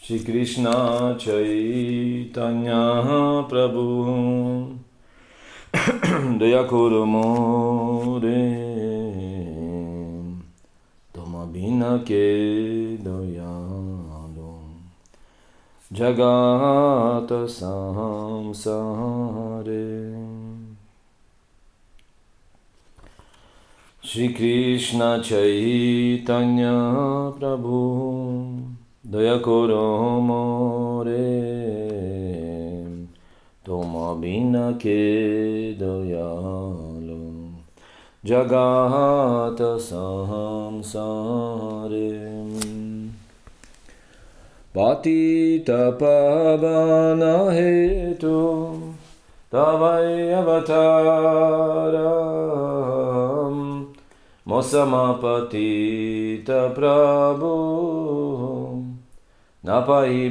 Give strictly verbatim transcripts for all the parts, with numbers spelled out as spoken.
Shri Krishna Chaitanya Prabhu Dayakuru More Toma Bina Ke Doyalo Jagata Samsare Shri Krishna Chaitanya Prabhu Dayakoro more Toma bina ke dayalo Jagata samsare Patita pavana hetu Tavai avataram Mosamapatita prabhu Napai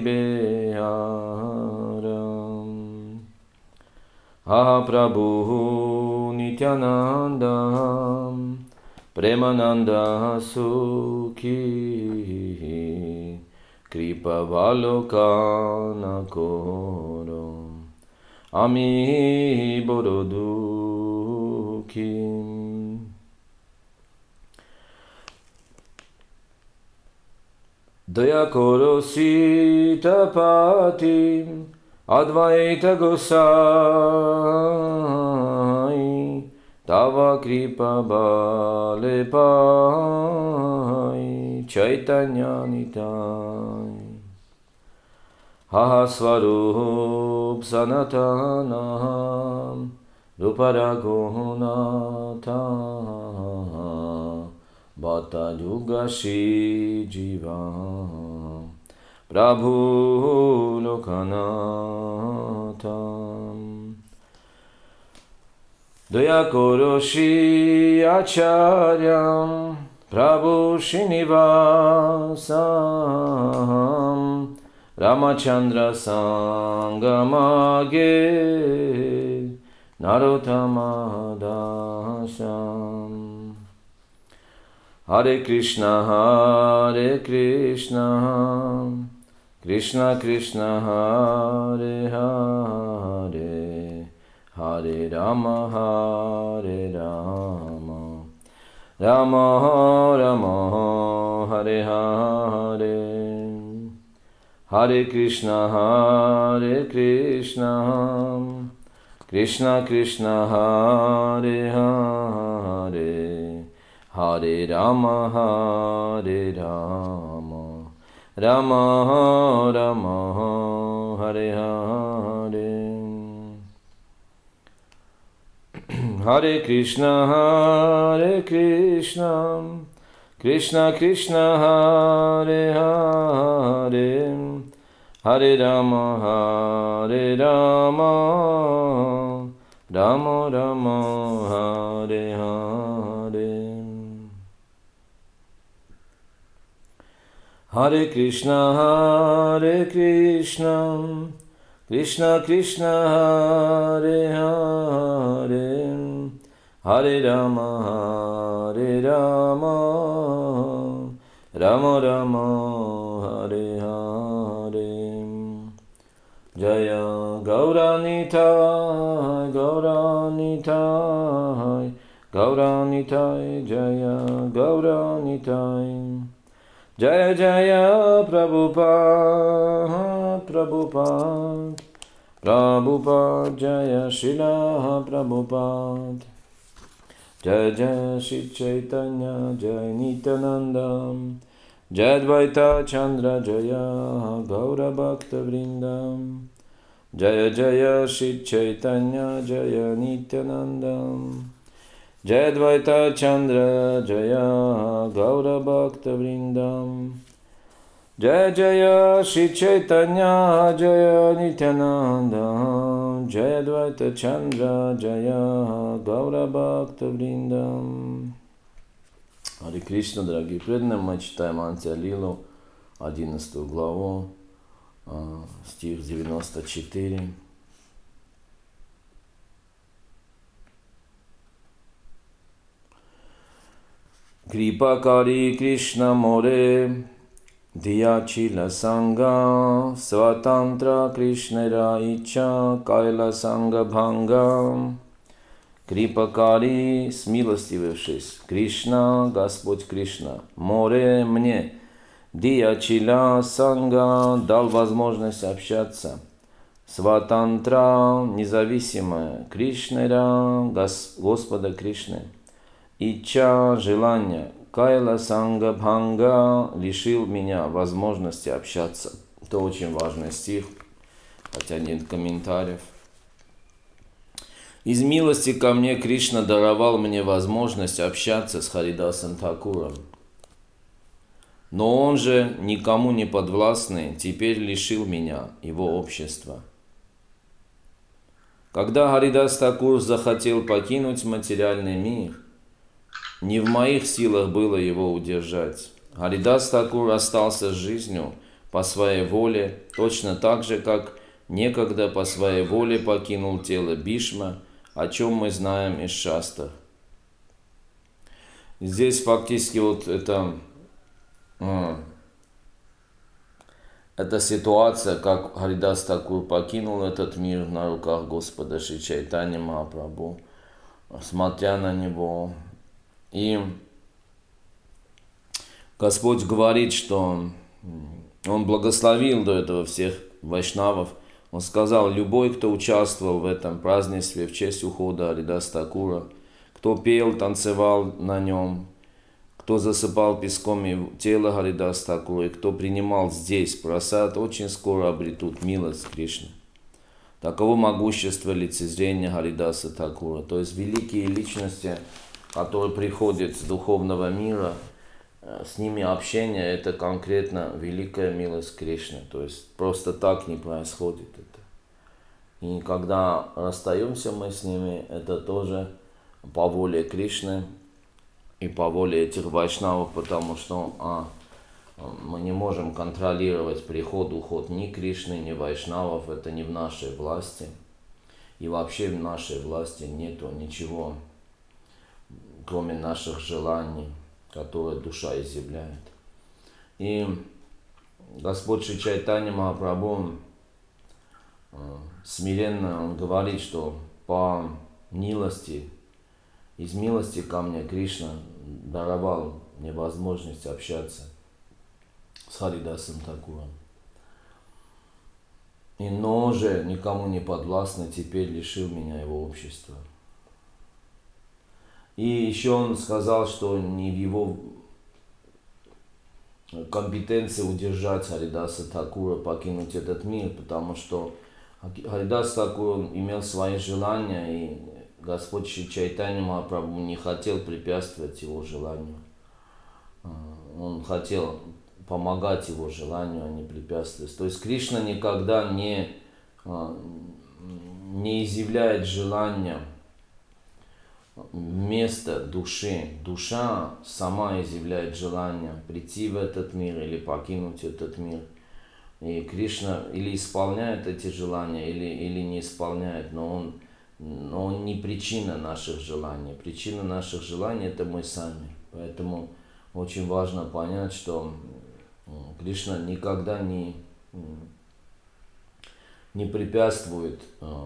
beharam Ha Prabhu Nityananda Premananda Sukhi Kripa Valokana Koro Ami Borodukhi Daya Koro Sita Pati Advaita Gosai Tava Kripa Bale Pai Chaitanya Nitai Haha Swarup Sanatanam Ruparaghunatha Bhata Yugashi Jiva Prabhu Lokanatham Daya Koroshi Acharyam Prabhu Srinivasam Ramachandra Sangamage Narottama Dasam Hare Krishna, Hare Krishna, Krishna Krishna, Hare Hare, Hare Rama, Hare Rama, Rama Rama, Hare Hare, Hare Krishna, Hare Krishna, Krishna Krishna, Hare Hare, Hare Rama, Hare Rama, Rama Rama, Hare Hare. Hare Krishna, Hare Krishna, Krishna Krishna, Hare Hare, Hare Rama, Hare Rama, Rama Rama, Hare Hare. Hare Krishna, Hare Krishna, Krishna Krishna, Hare Hare, Hare Rama, Hare Rama, Rama Rama, Hare Hare. Jaya Gauranitai, Gauranitai, Gauranitai, Jaya Gauranitai. Jaya Jaya Prabhupada, Prabhupada, Prabhupada, Jaya Srila Prabhupada. Jaya Jaya Shri Chaitanya, Jaya Nityananda, Jaya Advaita Chandra, Jaya Gaura Bhakta Vrindam. Jaya Jaya Shri Chaitanya, Jaya Nityananda, Jaya Advaita Chandra, Jaya Gaura Bhakta Vrindam. Jaya Jaya Shri Chaitanya, Jaya Nityananda, Jaya Advaita Chandra, Jaya Gaura Bhakta Vrindam. Харе Кришна, дорогие преданные, мы читаем Антия-лилу, одиннадцатую главу, стих девяносто четыре. Крипакари Кришна море Dhyachila Sangha Svatantra Krishnera Icha Kaila Sangha Bhanga. Крипакари, смилостивившись, Кришна, Господь Кришна, море мне, Дьячила Санга дал возможность общаться. Сватантра, независимая, Кришнера, Господа Кришны. Ича, желание, Кайла Санга Бханга лишил меня возможности общаться. Это очень важный стих, хотя нет комментариев. Из милости ко мне Кришна даровал мне возможность общаться с Харидасом Тхакуром. Но он же, никому не подвластный, теперь лишил меня его общества. Когда Харидас Тхакур захотел покинуть материальный мир, не в моих силах было его удержать. Харидас Тхакур остался с жизнью по своей воле, точно так же, как некогда по своей воле покинул тело Бишма, о чем мы знаем из шастр. Здесь фактически вот это, эта ситуация, как Харидас Тхакур покинул этот мир на руках Господа Шри Чайтаньи Махапрабху, смотря на него. И Господь говорит, что Он благословил до этого всех вайшнавов. Он сказал, любой, кто участвовал в этом празднестве в честь ухода Харидаса Тхакура, кто пел, танцевал на нем, кто засыпал песком тело Харидаса Тхакура, и кто принимал здесь прасад, очень скоро обретут милость Кришны. Таково могущество лицезрения Харидаса Тхакура. То есть великие личности, которые приходят с духовного мира, с ними общение – это конкретно великая милость Кришны. То есть просто так не происходит это. И когда расстаемся мы с ними, это тоже по воле Кришны и по воле этих вайшнавов, потому что а, мы не можем контролировать приход, уход ни Кришны, ни вайшнавов. Это не в нашей власти. И вообще в нашей власти нету ничего, кроме наших желаний, которое душа изъявляет. И Господь Шри Чайтанья Махапрабху смиренно Он говорит, что по милости, из милости ко мне Кришна даровал мне возможность общаться с Харидасом Тхакуром. И но же никому не подвластный теперь лишил меня его общества. И еще он сказал, что не в его компетенции удержать Харидаса Тхакура, покинуть этот мир, потому что Харидас Тхакур имел свои желания, и Господь Шри Чайтанья Махапрабху не хотел препятствовать его желанию. Он хотел помогать его желанию, а не препятствовать. То есть Кришна никогда не, не изъявляет желания вместо души. Душа сама изъявляет желание прийти в этот мир или покинуть этот мир. И Кришна или исполняет эти желания, или, или не исполняет, но он, но он не причина наших желаний. Причина наших желаний – это мы сами. Поэтому очень важно понять, что Кришна никогда не, не препятствует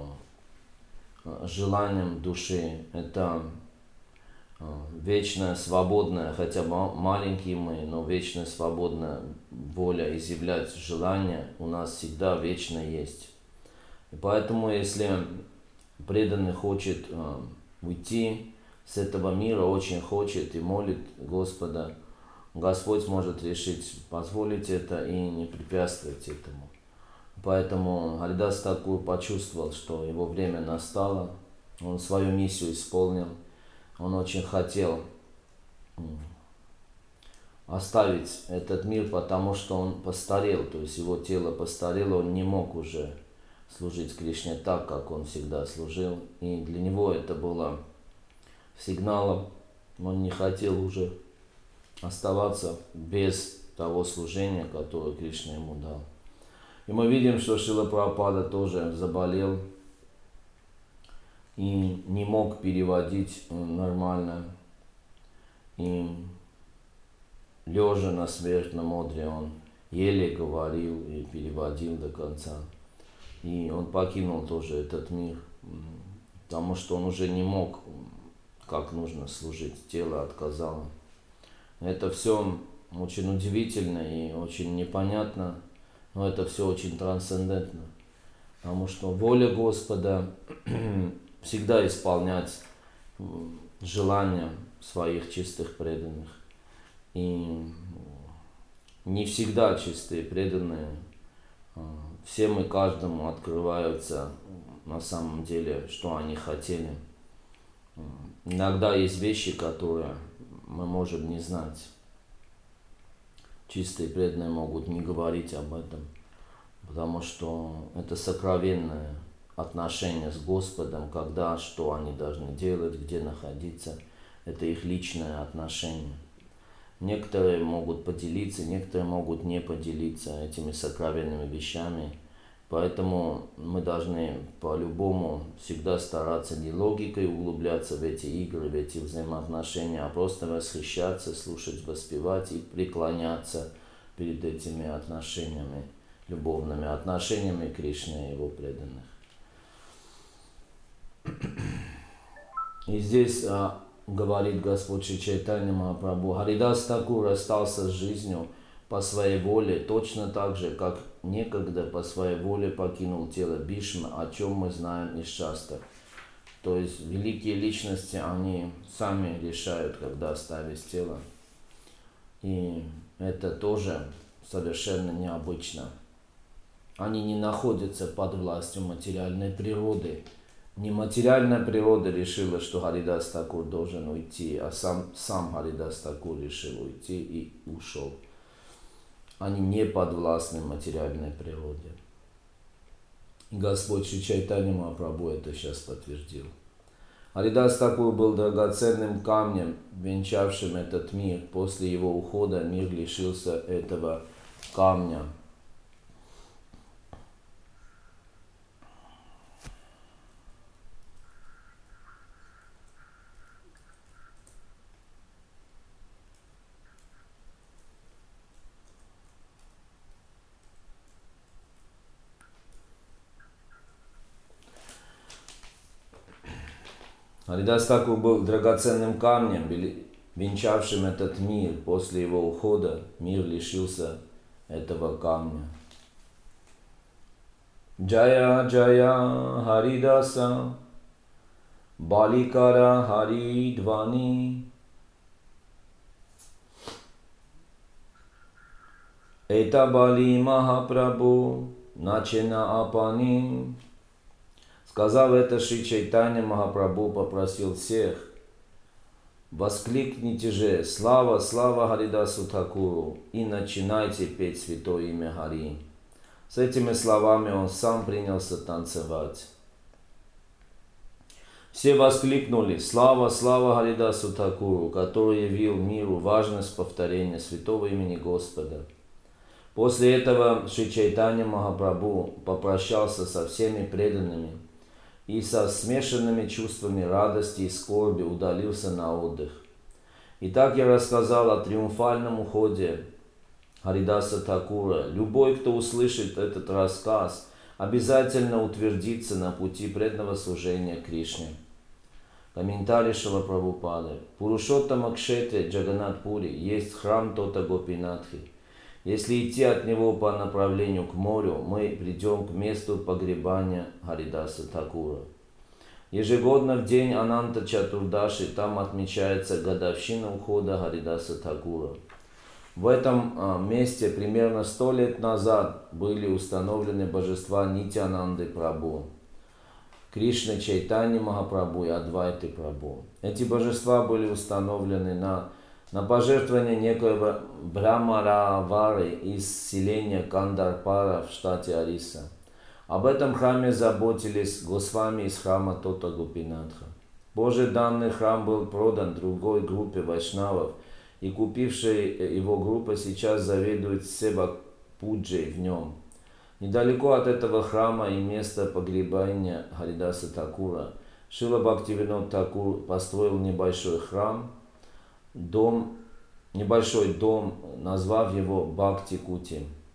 желаниям души. Это вечная, свободная, хотя маленькие мы, но вечная, свободная воля изъявлять желания у нас всегда вечно есть. И поэтому, если преданный хочет уйти с этого мира, очень хочет и молит Господа, Господь может решить позволить это и не препятствовать этому. Поэтому Харидас Тхакур почувствовал, что его время настало, он свою миссию исполнил, он очень хотел оставить этот мир, потому что он постарел, то есть его тело постарело, он не мог уже служить Кришне так, как он всегда служил, и для него это было сигналом, он не хотел уже оставаться без того служения, которое Кришна ему дал. И мы видим, что Шрила Прабхупада тоже заболел и не мог переводить нормально. И лежа на смертном одре он еле говорил и переводил до конца. И он покинул тоже этот мир, потому что он уже не мог, как нужно служить, тело отказало. Это все очень удивительно и очень непонятно, но это все очень трансцендентно, потому что воля Господа всегда исполнять желания своих чистых преданных. И не всегда чистые преданные всем и каждому открываются на самом деле, что они хотели. Иногда есть вещи, которые мы можем не знать. Чистые преданные могут не говорить об этом, потому что это сокровенное отношение с Господом, когда, что они должны делать, где находиться. Это их личное отношение. Некоторые могут поделиться, некоторые могут не поделиться этими сокровенными вещами. Поэтому мы должны по-любому всегда стараться не логикой углубляться в эти игры, в эти взаимоотношения, а просто восхищаться, слушать, воспевать и преклоняться перед этими отношениями, любовными отношениями Кришны и его преданных. И здесь а, говорит Господь Шри Чайтанья Махапрабху: Харидас Такур остался с жизнью по своей воле, точно так же, как некогда по своей воле покинул тело Бхишма, о чем мы знаем из Шастр. То есть великие личности, они сами решают, когда оставить тело. И это тоже совершенно необычно. Они не находятся под властью материальной природы. Не материальная природа решила, что Харидас Такур должен уйти, а сам, сам Харидас Такур решил уйти и ушел. Они не подвластны материальной природе. И Господь Шри Чайтанья Махапрабху это сейчас подтвердил. Харидас Такур был драгоценным камнем, венчавшим этот мир. После его ухода мир лишился этого камня. Харидас Такур был драгоценным камнем, венчавшим этот мир. После его ухода мир лишился этого камня. Джая Джая Харидаса Баликара Харидвани Эта Бали Махапрабху Начина Апани. Сказав это, Шри Чайтанья Махапрабху попросил всех: воскликните же «Слава, слава Харидасу Такуру» и начинайте петь святое имя Хари. С этими словами он сам принялся танцевать. Все воскликнули «Слава, слава Харидасу Такуру», который явил миру важность повторения святого имени Господа. После этого Шри Чайтанья Махапрабху попрощался со всеми преданными и со смешанными чувствами радости и скорби удалился на отдых. Итак, я рассказал о триумфальном уходе Харидаса Такура. Любой, кто услышит этот рассказ, обязательно утвердится на пути преданного служения Кришне. Комментарий Шрила Прабхупады. Пурушоттама Кшетре Джаганнат-Пури есть храм Тота Гопинатхи. Если идти от него по направлению к морю, мы придем к месту погребания Харидаса Такура. Ежегодно в день Ананта Чатурдаши там отмечается годовщина ухода Харидаса Такура. В этом а, месте примерно сто лет назад были установлены божества Нитьянанды Прабху, Кришны Чайтаньи Махапрабху и Адвайты Прабху. Эти божества были установлены на на пожертвование некоего Брамаравары из селения Кандарпара в штате Ориса. Об этом храме заботились Госвами из храма Тота Гопинатха. Позже данный храм был продан другой группе вайшнавов, и купившая его группа сейчас заведует Сева-пуджей в нем. Недалеко от этого храма и места погребения Харидаса Такура Шрила Бхактивинод Такур построил небольшой храм, Дом, небольшой дом, назвав его Бхакти Кути.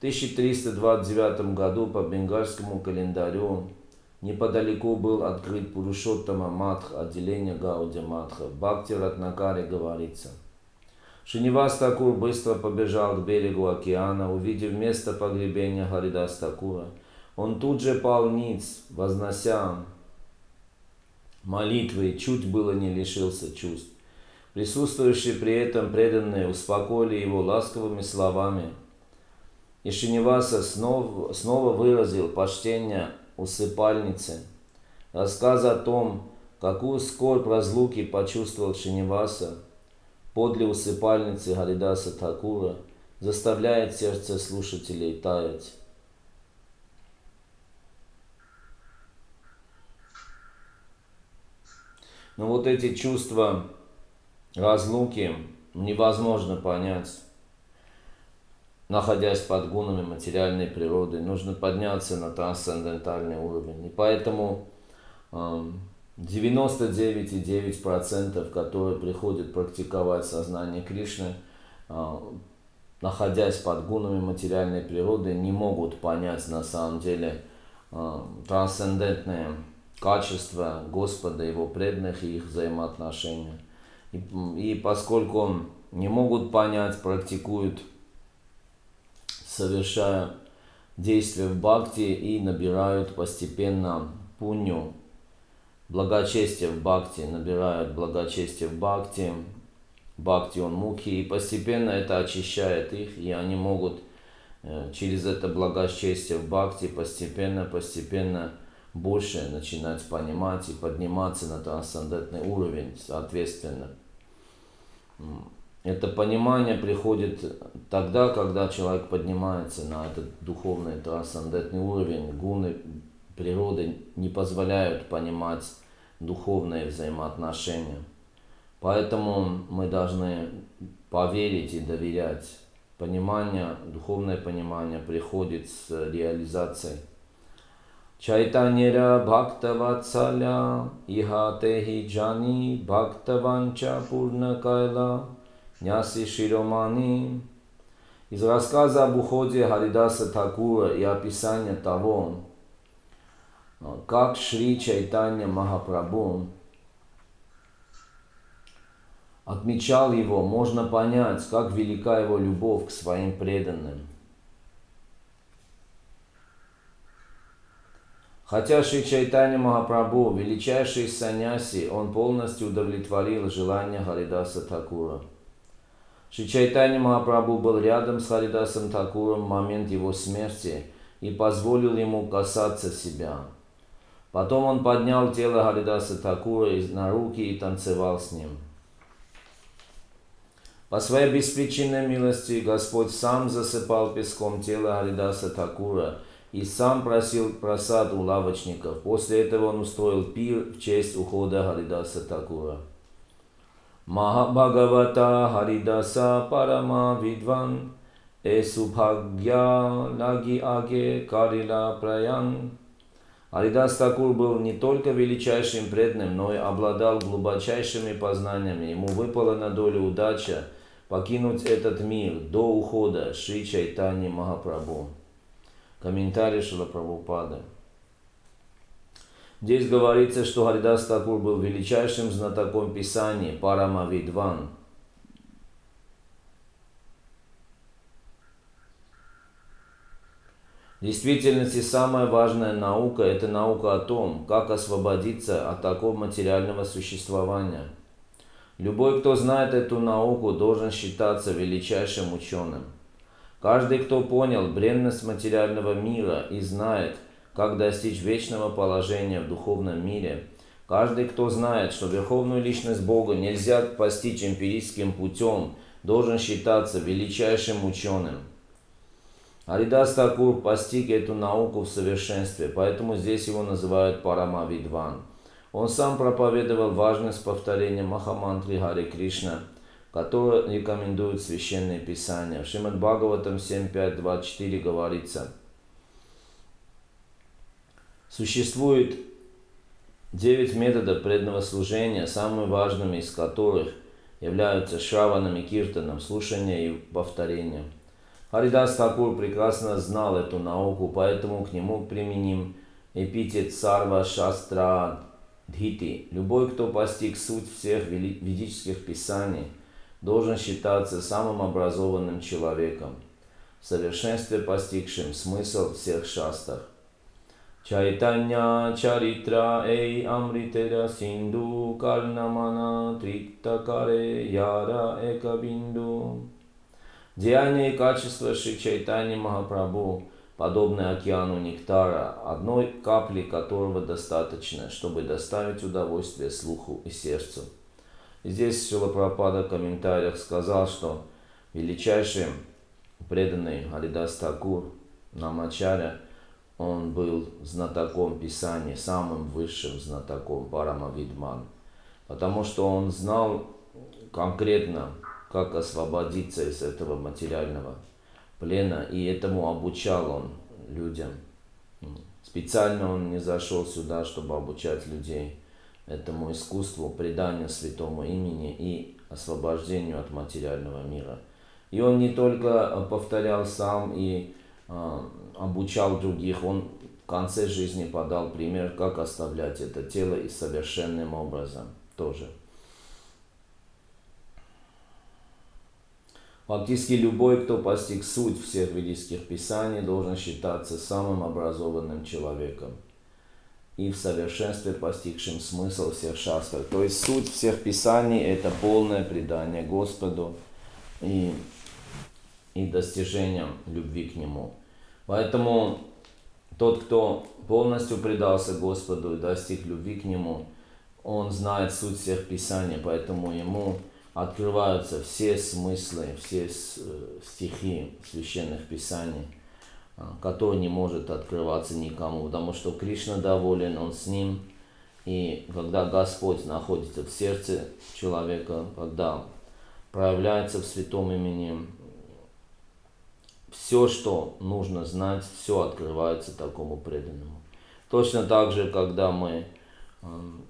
тысяча триста двадцать девятом году по бенгальскому календарю неподалеку был открыт Пурушоттама Матх, отделение Гаудия Матха. В Бхакти Ратнакаре говорится: Шринивас Такур быстро побежал к берегу океана, увидев место погребения Харидас Такура. Он тут же пал ниц, вознося молитвы, чуть было не лишился чувств. Присутствующие при этом преданные успокоили его ласковыми словами. И Шриниваса снова, снова выразил почтение усыпальнице. Рассказ о том, какую скорбь разлуки почувствовал Шриниваса подле усыпальницы Харидаса Такура, заставляет сердце слушателей таять. Но вот эти чувства разлуки невозможно понять, находясь под гунами материальной природы. Нужно подняться на трансцендентальный уровень. И поэтому девяносто девять целых девять десятых процента, которые приходят практиковать сознание Кришны, находясь под гунами материальной природы, не могут понять на самом деле трансцендентные качества Господа, Его преданных и их взаимоотношения. И, и поскольку не могут понять, практикуют, совершая действия в бхакти и набирают постепенно пунью, благочестие в бхакти, набирают благочестие в бхакти, бхакти он мукхи, и постепенно это очищает их, и они могут э, через это благочестие в бхакти постепенно-постепенно больше начинать понимать и подниматься на трансцендентный уровень, соответственно. Это понимание приходит тогда, когда человек поднимается на этот духовный трансцендентный уровень. Гуны природы не позволяют понимать духовные взаимоотношения. Поэтому мы должны поверить и доверять. Понимание, духовное понимание приходит с реализацией. Чайтанья бхактаватсаля ихатехи джани бхактаванча пурна кайла няси широмани. Из рассказа об уходе Харидаса Такура и описания того, как Шри Чайтанья Махапрабху отмечал его, можно понять, как велика его любовь к своим преданным. Хотя Шри Чайтанья Махапрабху, величайший саньяси, он полностью удовлетворил желания Харидаса Такура. Шри Чайтанья Махапрабху был рядом с Харидасом Такуром в момент его смерти и позволил ему касаться себя. Потом он поднял тело Харидаса Такура на руки и танцевал с ним. По своей беспричинной милости Господь сам засыпал песком тело Харидаса Такура и сам просил просад у лавочников. После этого он устроил пир в честь ухода Харидаса Такура. Махабхагавата Харидаса Парама Видван Эсубхагья Лаги Аге Карила Праян. Харидас Такур был не только величайшим преданным, но и обладал глубочайшими познаниями. Ему выпала на долю удача покинуть этот мир до ухода Шри Чайтаньи Махапрабху. Комментарий Шрила Прабхупады. Здесь говорится, что Харидас Такур был величайшим знатоком Писания, Парама Видван. В действительности, самая важная наука – это наука о том, как освободиться от такого материального существования. Любой, кто знает эту науку, должен считаться величайшим ученым. Каждый, кто понял бренность материального мира и знает, как достичь вечного положения в духовном мире, каждый, кто знает, что верховную личность Бога нельзя постичь эмпирическим путем, должен считаться величайшим ученым. Харидас Такур постиг эту науку в совершенстве, поэтому здесь его называют Парама Видван. Он сам проповедовал важность повторения Махамантры Харе Кришна, которую рекомендуют священные писания. В Шримад Бхагаватам семь пять двадцать четыре говорится: существует девять методов преданного служения, самыми важными из которых являются шраваном и киртаном, слушание и повторение. Харидас Такур прекрасно знал эту науку, поэтому к нему применим эпитет Сарва Шастра Дхити. Любой, кто постиг суть всех ведических писаний, должен считаться самым образованным человеком, в совершенстве постигшим смысл всех шастр. Чайтанья чаритра эй амритера синду карнамана триттакаре яра экабинду. Деяния и качества Шри Чайтаньи Махапрабху подобны океану нектара, одной капли которого достаточно, чтобы доставить удовольствие слуху и сердцу. И здесь Шрила Прабхупада в комментариях сказал, что величайший преданный Харидас Такур Намачаря, он был знатоком Писания, самым высшим знатоком Парамавидман, потому что он знал конкретно, как освободиться из этого материального плена, и этому обучал он людям. Специально он не зашел сюда, чтобы обучать людей этому искусству предания святому имени и освобождению от материального мира. И он не только повторял сам и э, обучал других, он в конце жизни подал пример, как оставлять это тело и совершенным образом тоже. Фактически любой, кто постиг суть всех ведических писаний, должен считаться самым образованным человеком и в совершенстве постигшим смысл всех шастр. То есть суть всех писаний – это полное предание Господу и, и достижением любви к Нему. Поэтому тот, кто полностью предался Господу и достиг любви к Нему, он знает суть всех писаний, поэтому ему открываются все смыслы, все стихи священных писаний, который не может открываться никому, потому что Кришна доволен, он с ним. И когда Господь находится в сердце человека, когда проявляется в святом имени, все, что нужно знать, все открывается такому преданному. Точно так же, когда мы э,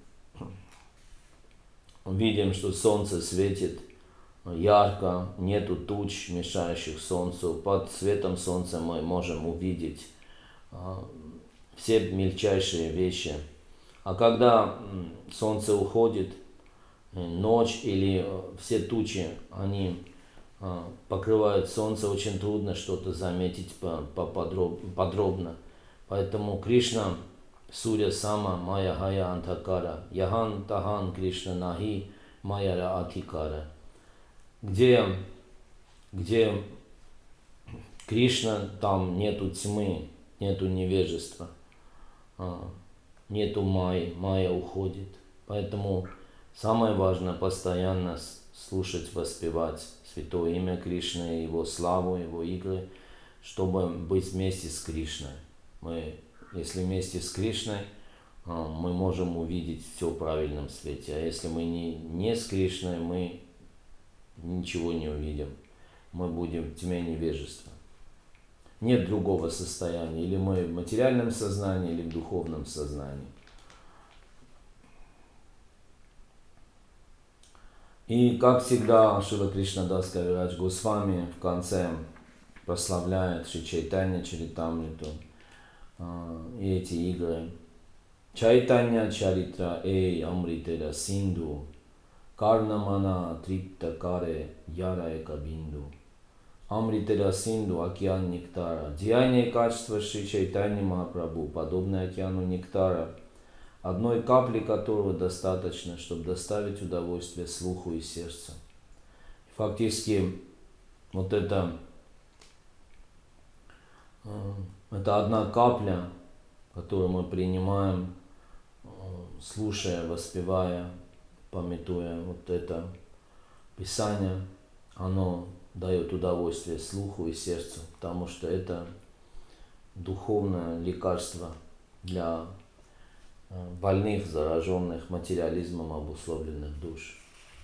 видим, что солнце светит ярко, нету туч, мешающих солнцу. Под светом солнца мы можем увидеть а, все мельчайшие вещи. А когда солнце уходит, ночь или а, все тучи, они а, покрывают солнце, очень трудно что-то заметить по, по подроб, подробно. Поэтому Кришна, Сурья Сама, Майя Хая Антакара, Яхан Тахан Кришна Нахи, Майя Атикара. Где, где Кришна, там нету тьмы, нету невежества, нету майи, майя уходит. Поэтому самое важное постоянно слушать, воспевать святое имя Кришны, его славу, его игры, чтобы быть вместе с Кришной. Мы, если вместе с Кришной, мы можем увидеть все в правильном свете. А если мы не, не с Кришной, мы ничего не увидим. Мы будем в тьме невежества. Нет другого состояния. Или мы в материальном сознании, или в духовном сознании. И как всегда, Шрила Кришнадас Кавирадж Госвами в конце прославляет Шри Чайтанья Чаритамриту и эти игры. Чайтанья Чаритра эй амритера синду Карнамана триттакаре яра экабинду. Амритера синду, океан нектара. Деяния и качества Шри Чайтаньи Махапрабху подобны океану нектара, одной капли которого достаточно, чтобы доставить удовольствие слуху и сердцу. Фактически, вот это, это одна капля, которую мы принимаем, слушая, воспевая, памятуя вот это Писание, оно дает удовольствие слуху и сердцу, потому что это духовное лекарство для больных, зараженных материализмом обусловленных душ.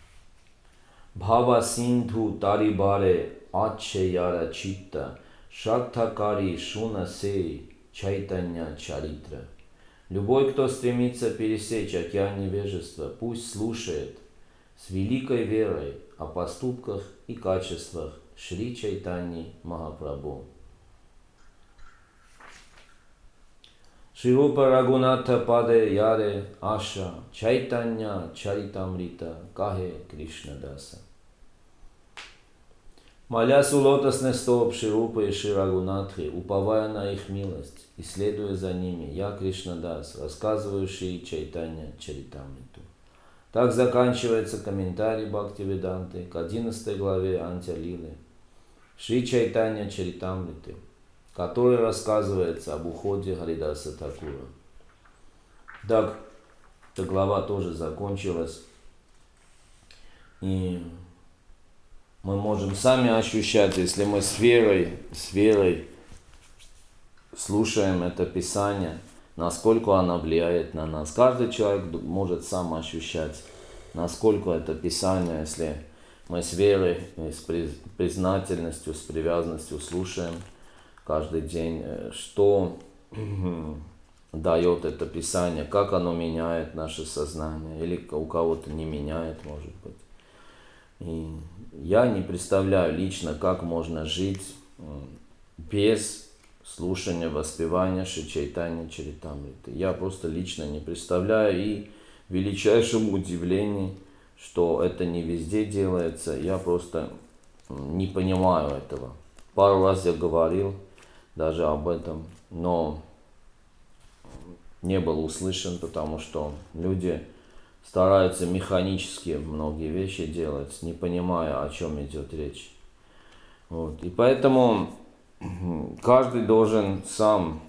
Бхава синдху тарибаре аччаяра читта шактакари шунасе чайтанья чаритра. Любой, кто стремится пересечь океан невежества, пусть слушает с великой верой о поступках и качествах Шри Чайтаньи Махапрабху. Шри Рупа Рагунатха Паде Яре Аша Чайтанья Чаритамрита Кахе Кришна Даса. Молясь у лотосных стоп Шри Рупы и Шри Рагунатхи, уповая на их милость и следуя за ними, я, Кришнадас, рассказываю Шри Чайтанья Чаритамриту. Так заканчивается комментарий Бхактивиданты к одиннадцатой главе Антя-лилы Шри Чайтанья Чаритамриты, который рассказывается об уходе Харидаса Такура. Так, эта глава тоже закончилась, и мы можем сами ощущать, если мы с верой, с верой слушаем это Писание, насколько оно влияет на нас. Каждый человек может сам ощущать, насколько это Писание, если мы с верой, с признательностью, с привязанностью слушаем каждый день, что дает это Писание, как оно меняет наше сознание, или у кого-то не меняет, может быть. И я не представляю лично, как можно жить без слушания, воспевания Шри Чайтаньи Чаритамриты. Я просто лично не представляю, и в величайшем удивлении, что это не везде делается, я просто не понимаю этого. Пару раз я говорил даже об этом, но не был услышан, потому что люди стараются механически многие вещи делать, не понимая, о чем идет речь. Вот. И поэтому каждый должен сам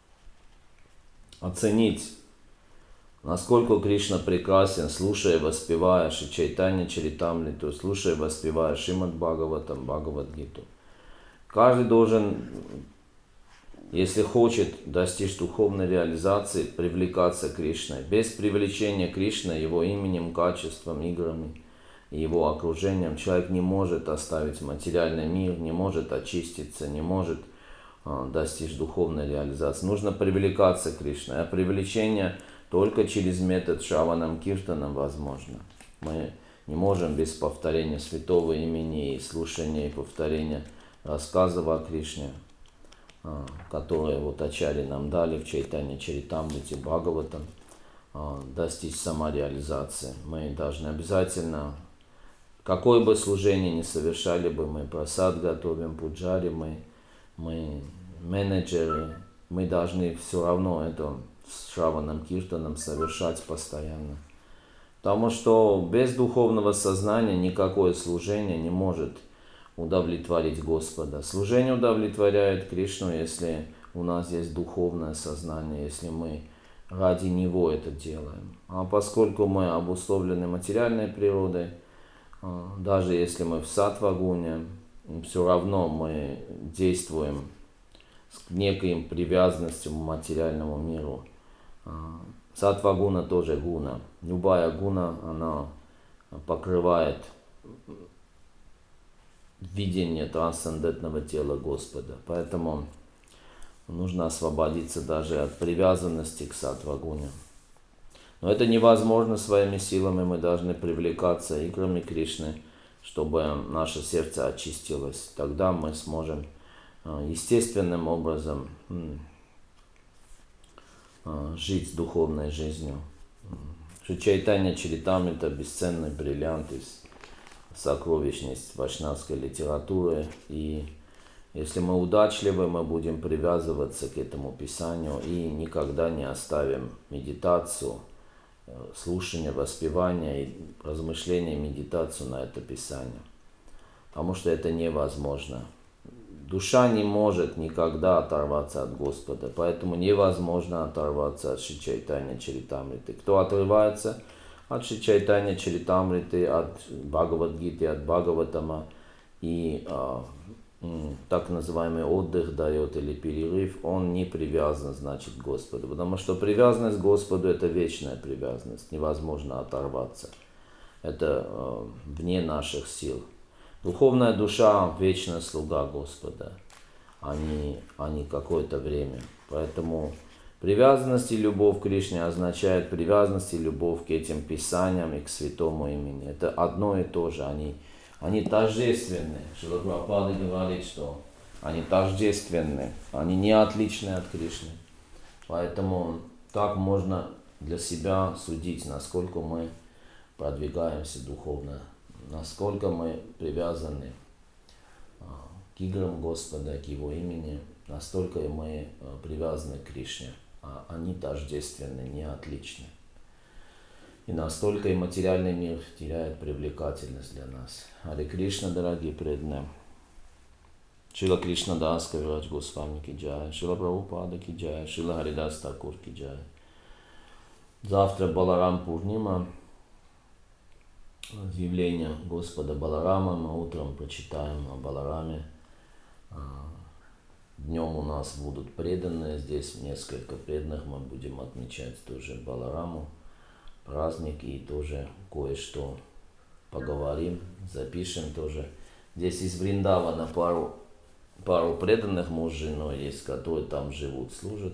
оценить, насколько Кришна прекрасен, слушая и воспевая Шри Чайтанья Чаритамриту, слушая и воспевая Шримад Бхагаватам, Бхагавад-гиту. Каждый должен, если хочет достичь духовной реализации, привлекаться Кришной. Без привлечения Кришны, его именем, качеством, играми и его окружением, человек не может оставить материальный мир, не может очиститься, не может а, достичь духовной реализации. Нужно привлекаться Кришной, а привлечение только через метод Шраванам Киртанам возможно. Мы не можем без повторения святого имени и слушания и повторения рассказов о Кришне, которые вот ачарьи нам дали в Чайтанья Чаритамрите, Бхагаватам, достичь самореализации. Мы должны обязательно, какое бы служение ни совершали бы, мы прасад готовим, пуджари, мы, мы менеджеры, мы должны все равно это с Шраванам Киртаном совершать постоянно. Потому что без духовного сознания никакое служение не может удовлетворить Господа. Служение удовлетворяет Кришну, если у нас есть духовное сознание, если мы ради Него это делаем. А поскольку мы обусловлены материальной природой, даже если мы в саттва-гуне, все равно мы действуем с некой привязанностью к материальному миру. Саттва-гуна тоже гуна. Любая гуна, она покрывает видение трансцендентного тела Господа. Поэтому нужно освободиться даже от привязанности к саттва-гуне. Но это невозможно своими силами, мы должны привлекаться играми Кришны, чтобы наше сердце очистилось. Тогда мы сможем естественным образом жить духовной жизнью. Шри Чайтанья Чаритамрита — это бесценный бриллиант из сокровищниц вайшнавской литературы. И если мы удачливы, мы будем привязываться к этому Писанию и никогда не оставим медитацию, слушание, воспевание и размышление, медитацию на это Писание. Потому что это невозможно. Душа не может никогда оторваться от Господа, поэтому невозможно оторваться от Шри Чайтанья Чаритамриты. Кто отрывается от Шри Чайтанья Чаритамриты, от Бхагавад-гиты, от Бхагаватама и а, м, так называемый отдых дает или перерыв, он не привязан, значит, к Господу. Потому что привязанность к Господу — это вечная привязанность, невозможно оторваться. Это а, вне наших сил. Духовная душа — вечная слуга Господа, а не, а не какое-то время. Поэтому привязанность и любовь к Кришне означает привязанность и любовь к этим писаниям и к святому имени. Это одно и то же. Они, они тождественны. Шрила Прабхупада говорит, что они тождественны, они не отличны от Кришны. Поэтому так можно для себя судить, насколько мы продвигаемся духовно, насколько мы привязаны к играм Господа, к Его имени, настолько мы привязаны к Кришне, а они тождественны, не отличны. И настолько и материальный мир теряет привлекательность для нас. Харе Кришна, дорогие преданные. Шрила Кришнадас Кавираджа Госвами ки джай, Шрила Прабхупада ки джай, Шрила Харидас Такур ки джай. Завтра Баларам Пурнима, явление Господа Баларама. Мы утром прочитаем о Балараме. Днем у нас будут преданные, здесь несколько преданных, мы будем отмечать тоже Балараму, праздник, и тоже кое-что поговорим, запишем тоже. Здесь из Вриндавана пару, пару преданных муж с женой есть, которые там живут, служат.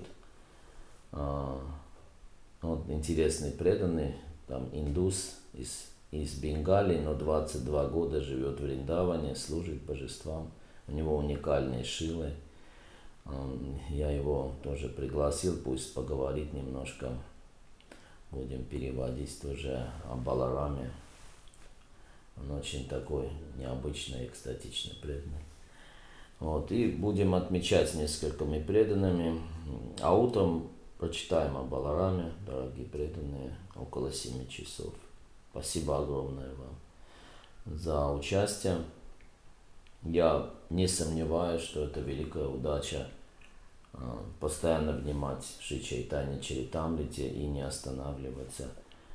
Вот интересный преданный, там индус из, из Бенгалии, но двадцать два года живет в Вриндаване, служит божествам. У него уникальные шилы. Я его тоже пригласил, пусть поговорит немножко. Будем переводить тоже о Балараме. Он очень такой необычный, экстатичный преданный. Вот, и будем отмечать несколькими преданными. А утром прочитаем о Балараме, дорогие преданные, около семи часов. Спасибо огромное вам за участие. Я не сомневаюсь, что это великая удача постоянно внимать Шри Чайтанья Чаритамрите и не останавливаться.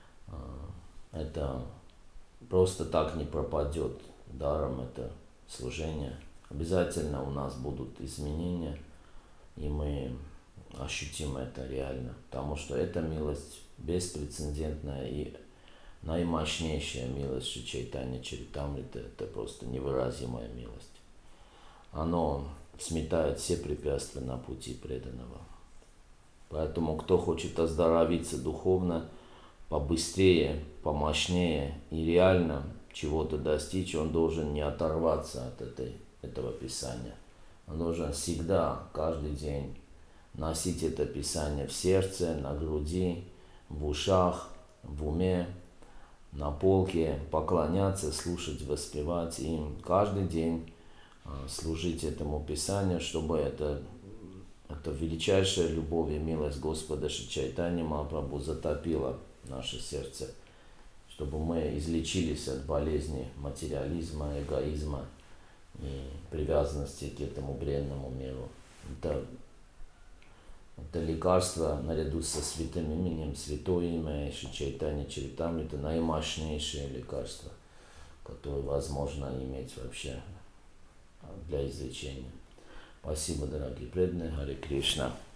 Это просто так не пропадет даром, это служение. Обязательно у нас будут изменения, и мы ощутим это реально, потому что эта милость беспрецедентная и наимощнейшая милость Шри Чайтанья Чаритамрита. Это просто невыразимая милость. Оно сметает все препятствия на пути преданного. Поэтому, кто хочет оздоровиться духовно, побыстрее, помощнее и реально чего-то достичь, он должен не оторваться от этой, этого Писания. Он должен всегда, каждый день носить это Писание в сердце, на груди, в ушах, в уме, на полке, поклоняться, слушать, воспевать им каждый день, служить этому Писанию, чтобы это, это величайшая любовь и милость Господа Шри Чайтаньи Махапрабху затопила наше сердце, чтобы мы излечились от болезни материализма, эгоизма и привязанности к этому бренному миру. Это, это лекарство наряду со святым именем, святое имя Шри Чайтанья Чаритамрита, это наимощнейшее лекарство, которое возможно иметь вообще для излечения. Спасибо, дорогие преданные. Харе Кришна.